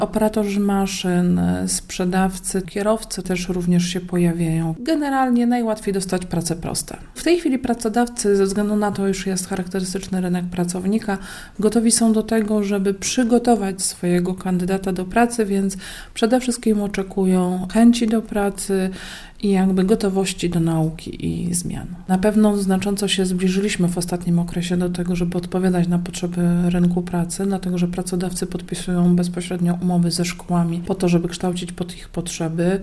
operatorzy maszyn, sprzedawcy, kierowcy też również się pojawiają. Generalnie najłatwiej dostać pracę proste. W tej chwili pracodawcy, ze względu na to, już jest charakterystyczny rynek pracownika, gotowi są do tego, żeby przygotować swojego kandydata do pracy, więc przede wszystkim oczekują chęci do pracy i jakby gotowości do nauki i zmian. Na pewno znacząco się zbliżyliśmy w ostatnim okresie do tego, żeby odpowiadać na potrzeby rynku pracy, dlatego że pracodawcy podpisują bezpośrednio umowy ze szkołami po to, żeby kształcić pod ich potrzeby.